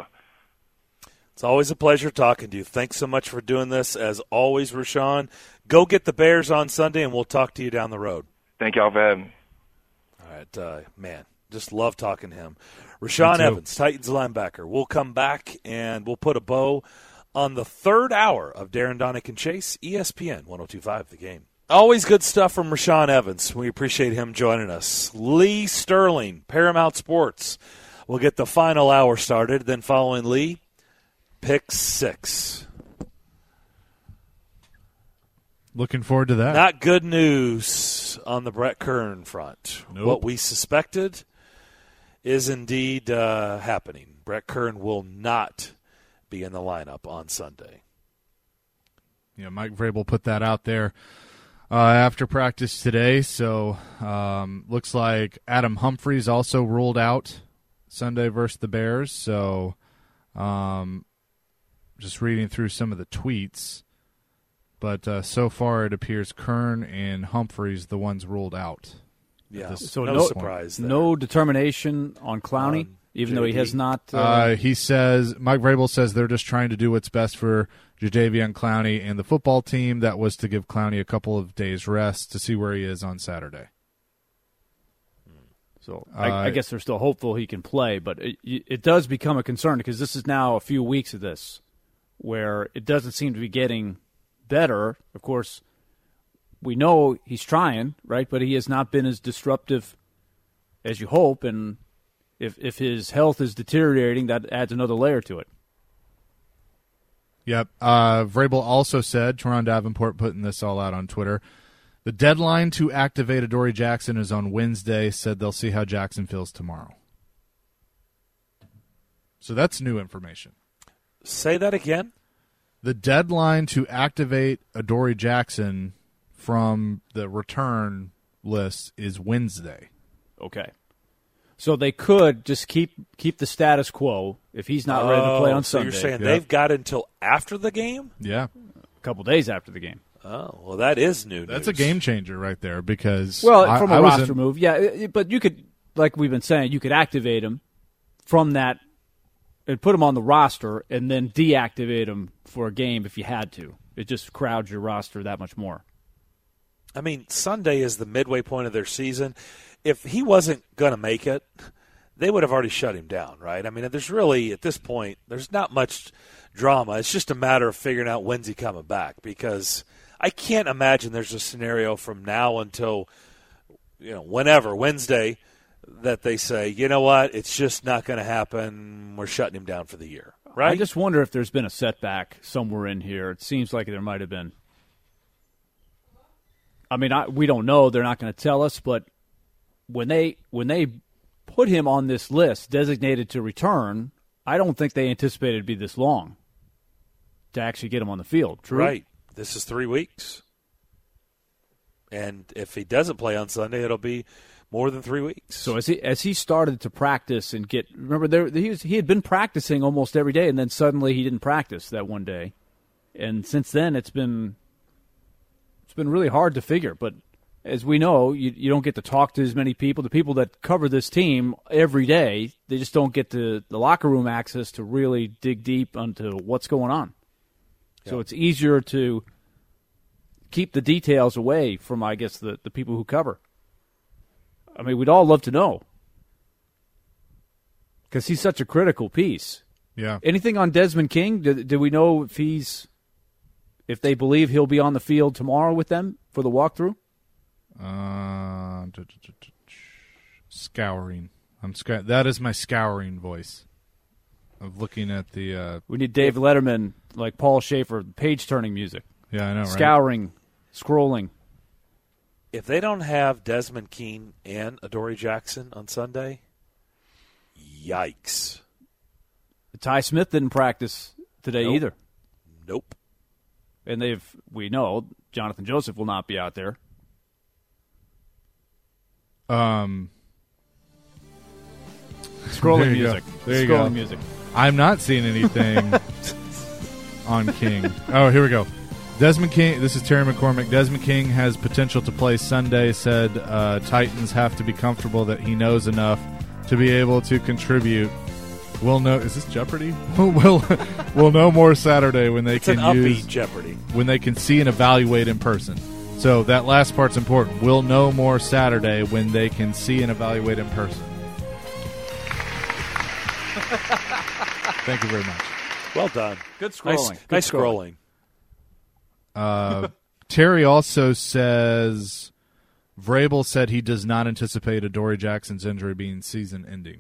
It's always a pleasure talking to you. Thanks so much for doing this. As always, Rashawn, go get the Bears on Sunday, and we'll talk to you down the road. Thank y'all for having me. All right, uh, man, just love talking to him. Rashawn Evans, Titans linebacker. We'll come back and we'll put a bow on the third hour of Darren, Donick, and Chase, E S P N one oh two point five The Game. Always good stuff from Rashawn Evans. We appreciate him joining us. Lee Sterling, Paramount Sports. We'll get the final hour started. Then following Lee, pick six. Looking forward to that. Not good news on the Brett Kern front. Nope. What we suspected is indeed uh, happening. Brett Kern will not be in the lineup on Sunday. Yeah, Mike Vrabel put that out there uh, after practice today. So um, looks like Adam Humphries also ruled out Sunday versus the Bears. So um, just reading through some of the tweets. But uh, so far it appears Kern and Humphries the ones ruled out. Yeah, this, so no, no surprise there. No determination on Clowney, um, even J D. Though he has not. Uh, uh, he says, Mike Vrabel says they're just trying to do what's best for Jadeveon Clowney and the football team. That was to give Clowney a couple of days rest to see where he is on Saturday. So I, uh, I guess they're still hopeful he can play, but it, it does become a concern because this is now a few weeks of this where it doesn't seem to be getting better. Of course, we know he's trying, right? But he has not been as disruptive as you hope. And if if his health is deteriorating, that adds another layer to it. Yep. Uh, Vrabel also said, Teron Davenport putting this all out on Twitter, the deadline to activate Adoree Jackson is on Wednesday. Said they'll see how Jackson feels tomorrow. So that's new information. Say that again. The deadline to activate Adoree Jackson from the return list is Wednesday. Okay. So they could just keep keep the status quo if he's not oh, ready to play on so Sunday. You're saying yeah. they've got until after the game? Yeah. A couple days after the game. Oh, well, that is new news. That's a game changer right there because Well, I, from a I roster in, move, yeah. But you could, like we've been saying, you could activate him from that and put him on the roster and then deactivate him for a game if you had to. It just crowds your roster that much more. I mean, Sunday is the midway point of their season. If he wasn't going to make it, they would have already shut him down, right? I mean, there's really, at this point, there's not much drama. It's just a matter of figuring out when's he coming back because I can't imagine there's a scenario from now until, you know, whenever, Wednesday, that they say, you know what, it's just not going to happen. We're shutting him down for the year, right? I just wonder if there's been a setback somewhere in here. It seems like there might have been. I mean, I, we don't know. They're not going to tell us. But when they when they put him on this list, designated to return, I don't think they anticipated it'd be this long to actually get him on the field. True? Right. This is three weeks. And if he doesn't play on Sunday, it'll be more than three weeks. So as he as he started to practice and get, remember there he was, he had been practicing almost every day, and then suddenly he didn't practice that one day, and since then it's been it's been really hard to figure. But as we know, you you don't get to talk to as many people. The people that cover this team every day, they just don't get to the locker room access to really dig deep onto what's going on. Yep. So it's easier to keep the details away from, I guess, the, the people who cover. I mean, we'd all love to know because he's such a critical piece. Yeah. Anything on Desmond King? Do, do we know if he's, if they believe he'll be on the field tomorrow with them for the walkthrough? Uh, scouring. I'm sc- That is my scouring voice of looking at the. Uh, we need Dave Letterman, like Paul Schaefer, page turning music. Yeah, I know. Right? Scouring, scrolling. If they don't have Desmond Keene and Adoree Jackson on Sunday, yikes. Ty Smith didn't practice today nope. either. Nope. And they've we know Jonathan Joseph will not be out there. Um, Scrolling there you music. Go. There you Scrolling go. music. I'm not seeing anything on King. Oh, here we go. Desmond King, this is Terry McCormick. Desmond King has potential to play Sunday, said uh, Titans have to be comfortable that he knows enough to be able to contribute. We'll know. Is this Jeopardy? we'll we'll know more Saturday when they it's can an upbeat use Jeopardy. When they can see and evaluate in person. So that last part's important. We'll know more Saturday when they can see and evaluate in person. Thank you very much. Well done. Good scrolling. Nice, Good nice scrolling. scrolling. Uh, Terry also says Vrabel said he does not anticipate Adoree Jackson's injury being season-ending.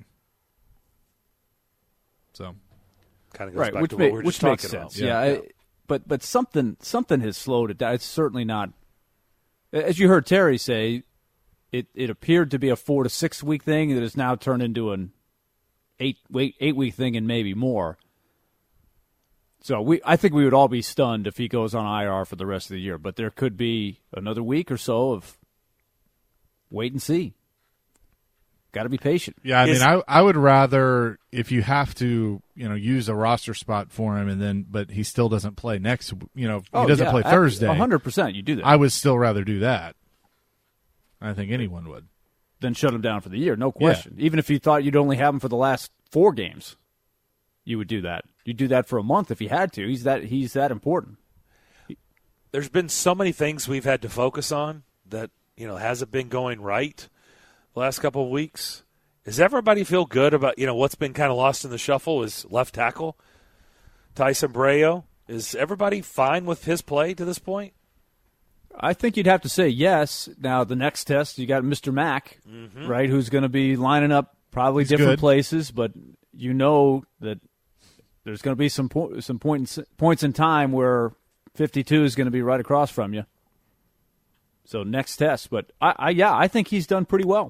So, kind of goes right, back which, to ma- what we were which just makes talking sense. about. Yeah, yeah. I, but but something something has slowed it down. It's certainly not, as you heard Terry say, it it appeared to be a four to six week thing that has now turned into an eight eight eight week thing and maybe more. So we, I think we would all be stunned if he goes on I R for the rest of the year. But there could be another week or so of wait and see. Got to be patient. Yeah, I Is, mean, I I would rather, if you have to, you know, use a roster spot for him, and then but he still doesn't play next. You know, oh, he doesn't yeah, play Thursday. A hundred percent, you do that. I would still rather do that. I think anyone would. Then shut him down for the year, no question. Yeah. Even if you thought you'd only have him for the last four games, you would do that. You'd do that for a month if you had to. He's that he's that important. There's been so many things we've had to focus on that, you know, hasn't been going right the last couple of weeks. Does everybody feel good about, you know, what's been kind of lost in the shuffle is left tackle, Tyson Breo? Is everybody fine with his play to this point? I think you'd have to say yes. Now, the next test, you got Mister Mack, mm-hmm. right, who's going to be lining up probably He's different good. places, but you know that there's going to be some po- some point in, points in time where fifty-two is going to be right across from you. So next test, but I, I yeah, I think he's done pretty well.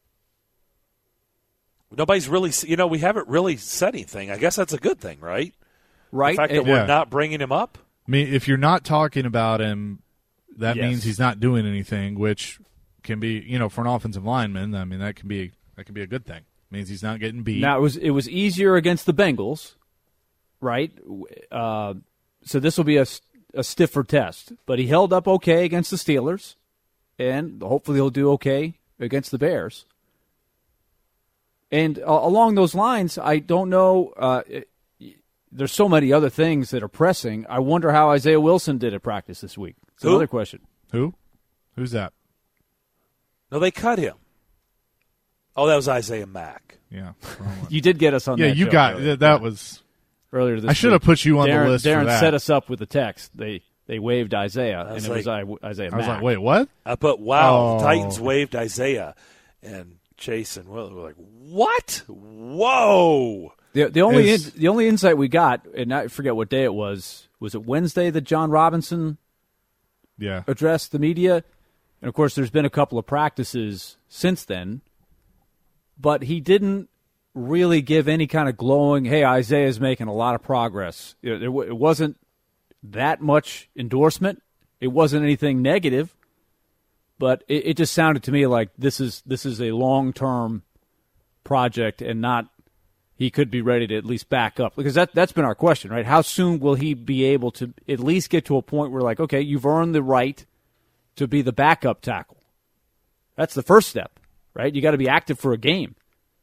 Nobody's really, you know, we haven't really said anything. I guess that's a good thing, right? Right. The fact that it, we're yeah. not bringing him up. I mean, if you're not talking about him, that yes. means he's not doing anything, which can be, you know, for an offensive lineman. I mean, that can be that can be a good thing. It means he's not getting beat. Now it was it was easier against the Bengals, right? Uh, so this will be a, a stiffer test, but he held up okay against the Steelers, and hopefully he'll do okay against the Bears. And uh, along those lines, I don't know. Uh, it, there's so many other things that are pressing. I wonder how Isaiah Wilson did at practice this week. It's Who? another question. Who? Who's that? No, they cut him. Oh, that was Isaiah Mack. Yeah. You did get us on yeah, that you show got earlier. that was earlier this I should have week. put you on Darren, the list Darren for that. set us up with a text. They they waived Isaiah, and was it was like- I- Isaiah I was Mack. like, wait, what? I put, wow, Oh. the Titans waived Isaiah. And Chase and Will were like, what? Whoa. The, the only Is- in, the only insight we got, and I forget what day it was, was it Wednesday that John Robinson Yeah. addressed the media? And, of course, there's been a couple of practices since then, but he didn't really give any kind of glowing, hey, Isaiah's making a lot of progress. It, it, it wasn't that much endorsement. It wasn't anything negative, but it, it just sounded to me like this is this is a long-term project and not he could be ready to at least back up. Because that, that's been our question, right? How soon will he be able to at least get to a point where, like, okay, you've earned the right to be the backup tackle. That's the first step, right? You got to be active for a game.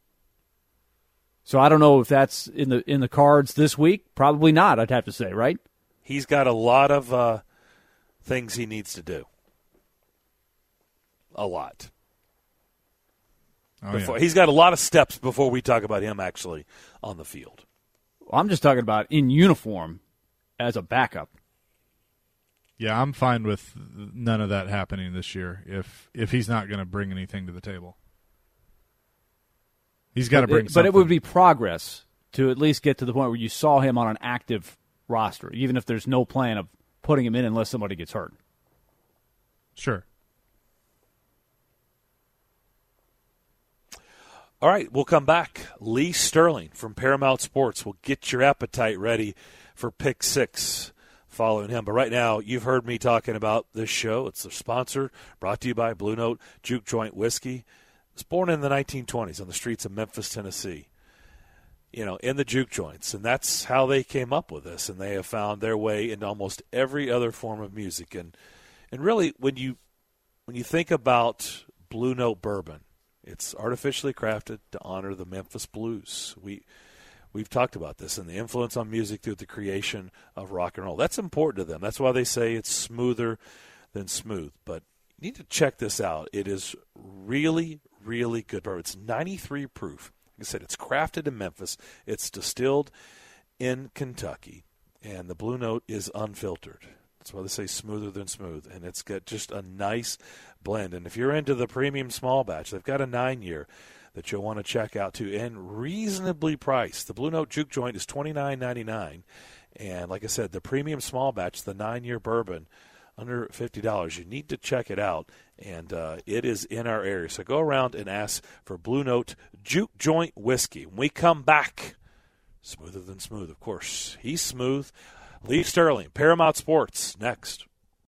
So I don't know if that's in the in the cards this week. Probably not, I'd have to say, right? He's got a lot of uh, things he needs to do. A lot. Oh, before, yeah. He's got a lot of steps before we talk about him actually on the field. Well, I'm just talking about in uniform as a backup. Yeah, I'm fine with none of that happening this year if if he's not going to bring anything to the table. He's got to bring it, something. But it would be progress to at least get to the point where you saw him on an active roster, even if there's no plan of putting him in unless somebody gets hurt. Sure. All right, we'll come back. Lee Sterling from Paramount Sports will get your appetite ready for Pick Six following him. But right now, you've heard me talking about this show. It's a sponsor brought to you by Blue Note Juke Joint Whiskey. It was born in the nineteen twenties on the streets of Memphis, Tennessee, you know, in the juke joints. And that's how they came up with this. And they have found their way into almost every other form of music. And and really, when you when you think about Blue Note bourbon, it's artificially crafted to honor the Memphis blues. We, we've talked about this and the influence on music through the creation of rock and roll. That's important to them. That's why they say it's smoother than smooth. But you need to check this out. It is really, really good bourbon. It's ninety-three proof. Like I said, it's crafted in Memphis. It's distilled in Kentucky. And the Blue Note is unfiltered. That's why they say smoother than smooth. And it's got just a nice blend. And if you're into the premium small batch, they've got a nine-year that you'll want to check out too, and reasonably priced. The Blue Note Juke Joint is twenty-nine ninety-nine. And like I said, the premium small batch, the nine-year bourbon, under fifty dollars. You need to check it out, and uh, it is in our area. So go around and ask for Blue Note Juke Joint Whiskey. When we come back, smoother than smooth, of course. He's smooth. Lee Sterling, Paramount Sports, next.